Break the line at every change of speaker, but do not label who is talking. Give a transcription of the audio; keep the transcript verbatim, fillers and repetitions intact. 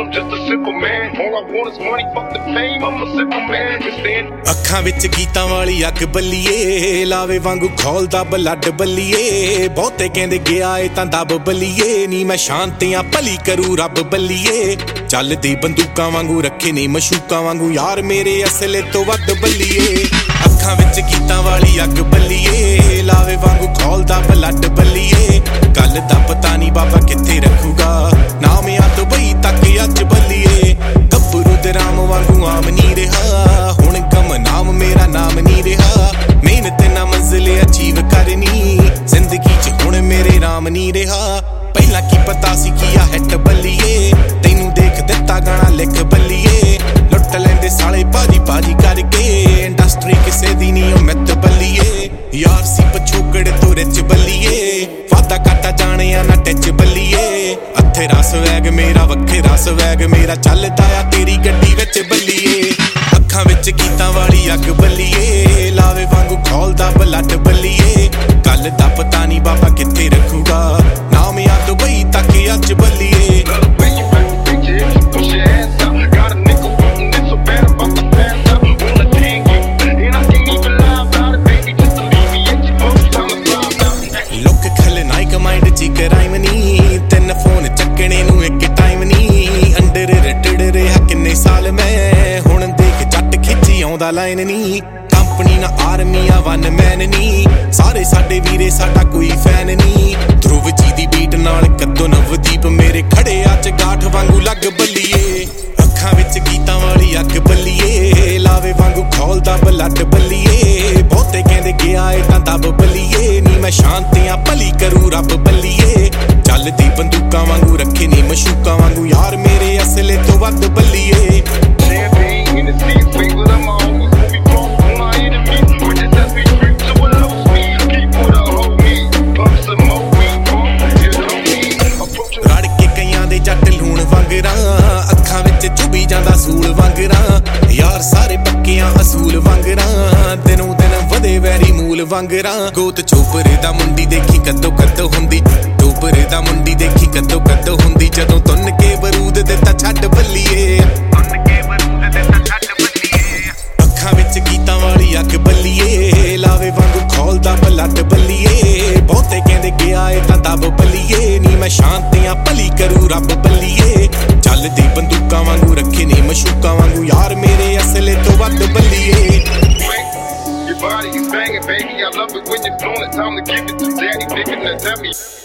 I'm just a simple man. All I want is money, fuck the fame. I'm a simple man.
ਅੱਖਾਂ ਵਿੱਚ ਗੀਤਾਂ ਵਾਲੀ ਅੱਗ ਬੱਲੀਏ, ਲਾਵੇ ਵਾਂਗੂ ਖੋਲਦਾ ਬਲੱਡ ਬੱਲੀਏ। ਬਹੁਤੇ ਕਹਿੰਦੇ ਗਿਆ ਏ ਤਾਂ ਦੱਬ ਬੱਲੀਏ, ਨੀ ਮੈਂ ਸ਼ਾਂਤੀਆਂ ਭਲੀ ਕਰੂ ਰੱਬ ਬੱਲੀਏ। ਚੱਲਦੀ ਬੰਦੂਕਾਂ ਵਾਂਗੂ ਰੱਖੇ ਨੀ ਮਸ਼ੂਕਾਂ ਵਾਂਗੂ ਯਾਰ ਮੇਰੇ ਅਸਲੇ ਤੋਂ ਵੱਧ ਬੱਲੀਏ। ਅੱਖਾਂ ਵਿੱਚ ਗੀਤਾਂ ਵਾਲੀ ਅੱਗ ਬੱਲੀਏ, ਲਾਵੇ ਵਾਂਗੂ ਖੋਲਦਾ ਬਲੱਡ ਬੱਲੀਏ। ਗੱਲ ਦਾ ਪਤਾ ਨੀ ਬਾਬਾ ਕਿੱਥੇ ਰੱਖੂਗਾ, ਨਾਮ ਆ ਦੁਬਈ ਤੱਕ ਅੱਜ ਬੱਲੀਏ। ਗੱਭਰੂ ਦੇ ਰਾਮ ਵਾਂਗੂ ਆਮ ਨੀ ਰਿਹਾ, ਹੁਣ ਗਮ ਨਾਮ ਮੇਰਾ ਨਾਮ ਨੀ ਰਿਹਾ। ਮਿਹਨਤ ਨਾ ਮੰਜ਼ਿਲ ਅਚੀਵ ਕਰਨੀ, ਜ਼ਿੰਦਗੀ ਚ ਹੁਣ ਮੇਰੇ ਰਾਮ ਨੀ ਰਿਹਾ। ਪਹਿਲਾਂ ਕੀ ਪਤਾ ਸੀ ਕੀ ਆ ਹਿੱਟ ਬੱਲੀਏ, ਤੈਨੂੰ ਦੇਖ ਦਿੱਤਾ ਗਾਣਾ ਲਿਖ ਬੱਲੀਏ। ਲੁੱਟ ਲੈਂਦੇ ਸਾਲੇ ਬਾਜੀ ਬਾਜੀ ਕਰਕੇ, ਇੰਡਸਟਰੀ ਕਿਸੇ ਦੀ ਨੀ ਉਹ ਮਿੱਤ ਬੱਲੀਏ। ਯਾਰ ਸੀ ਪਛੋਕੜ ਤੋਂ ਰਿਚ ਬੱਲੀਏ, ਵਾਦਾ ਕਾਟਾ ਜਾਣਿਆ ਨਾ ਟਿੱਚ ਬੱਲੀਏ। ਅੱਥੇ ਰਸ ਵੈਗ ਮੇਰਾ ਵੱਖੇ ਰਸ ਵੈਗ ਮੇਰਾ, ਚੱਲਦਾ ਆ ਤੇਰੀ ਗੱਡੀ ਵਿੱਚ ਬੱਲੀਏ। ਅੱਖਾਂ ਵਿੱਚ ਗੀਤਾਂ ਵਾਲੀ ਅੱਗ ਬੱਲੀਏ, ਲਾਵੇ ਵਾਂਗੂ ਖੋਲਦਾ ਬਲੱਡ ਬੱਲੀਏ। ਗੱਲ ਦਾ ਪਤਾ ਨੀ ਬਾਬਾ ਕਿੱਥੇ ਰੱਖੂਗਾ, ਨਾਮ ਆ ਦੁਬਈ ਤੱਕ ਅੱਜ ਬੱਲੀਏ। ਲੋਕ ਖਲਨਾਇਕ ਮਾਈਂਡ ਚ ਕਰਾਈਮ ਨੀ, ਤਿੰਨ ਫੋਨ ਚੱਕਣੇ ਨੂੰ ਇੱਕ ਟਾਈਮ ਨੀ। ਅੰਡਰ ਰਿਟਡ ਰਿਹਾ ਕਿੰਨੇ ਸਾਲ ਮੈਂ, ਹੁਣ ਦੇਖ ਜੱਟ ਖਿੱਚੀ ਆਉਂਦਾ ਲਾਈਨ ਨੀ। ਕੰਪਨੀ ਨਾ ਆਰਮੀ ਆ ਵਨ ਮੈਨ ਨੀ, ਸਾਰੇ ਸਾਡੇ ਵੀਰੇ ਸਾਡਾ ਕੋਈ ਫੈਨ ਨੀ। ਧਰੁਵ ਜੀ ਦੀ ਬੀਟ ਨਾਲ ਕੱਦੋਂ ਨਵਦੀਪ ਮੇਰੇ ਖੜੇ ਆ ਚਗਾਠ ਵਾਂਗੂ ਲੱਗ ਬੱਲੀਏ। ਅੱਖਾਂ ਵਿੱਚ ਗੀਤਾਂ ਵਾਲੀ ਅੱਗ ਬੱਲੀਏ, ਲਾਵੇ ਵਾਂਗੂ ਖੋਲਦਾ ਬਲੱਡ ਬੱਲੀਏ। ਬਹੁਤੇ ਕਹਿੰਦੇ ਗਿਆ ਏ ਤਾਂ ਦੱਬ ਬੱਲੀਏ, ਨੀ ਮੈਂ ਸ਼ਾਂਤੀਆਂ ਭਲੀ ਕਰੂ ਰੱਬ ਬੱਲੀਏ। ਚੱਲਦੀ ਬੰਦੂਕਾਂ ਵਾਂਗੂ ਰੱਖੇ ਨੀ ਮਸ਼ੂਕਾਂ ਵਾਂਗੂ ਯਾਰ ਮੇਰੇ ਅਸਲੇ ਤੋਂ ਵੱਧ ਬੱਲੀਏ। ਰੜ ਕੇ ਕਈਆਂ ਦੇ ਜੱਟ ਲੂਣ ਵਾਂਗਰਾਂ, ਅੱਖਾਂ ਵਿੱਚ ਚੁਭੀ ਜਾਂਦਾ ਸੂਲ ਵਾਂਗਰਾਂ। ਯਾਰ ਸਾਰੇ ਪੱਕਿਆਂ ਅਸੂਲ ਵਾਂਗਰਾਂ, ਦਿਨੋਂ ਦਿਨ ਵਧੇ ਵੈਰੀ ਮੂਲ ਵਾਂਗਰਾਂ। ਗੋਤ ਚੋਪਰੇ ਦਾ ਮੁੰਡੀ ਦੇਖੀ ਕਦੋਂ ਕਦੋਂ ਹੁੰਦੀ, ਚੋਪਰੇ ਦਾ ਮੁੰਡੀ ਦੇਖੀ ਕਦੋਂ ਕਦੋਂ ਹੁੰਦੀ। ਜਦੋਂ ਤੁੰਨ ਕੇ ਬਰੂਦ ਦਿੱਤਾ ਛੱਡ ਬੱਲੀਏ, ਅੱਖਾਂ ਵਿੱਚ ਗੀਤਾਂ ਵਾਲੀ ਅੱਗ ਬੱਲੀਏ, ਲਾਵੇ ਵਾਂਗੂ ਖੋਲਦਾ ਬਲੱਡ ਬੱਲੀਏ। ਬਹੁਤੇ ਕਹਿੰਦੇ ਗਿਆ ਏ ਤਾਂ ਦੱਬ ਬੱਲੀਏ, ਨੀ ਮੈਂ ਸ਼ਾਂਤੀਆਂ ਭਲੀ ਕਰੂ ਰੱਬ ਬੱਲੀਏ। ਚੱਲਦੀ ਬੰਦੂਕਾਂ ਵਾਂਗੂ ਰੱਖੇ ਨੀ ਮਸ਼ੂਕਾਂ ਵਾਂਗੂ ਯਾਰ ਮੇਰੇ ਅਸਲੇ ਤੋਂ ਵੱਧ ਬੱਲੀਏ।
Your body is banging, baby. I love it when you're doing it. Time to give it to daddy, picking that dummy.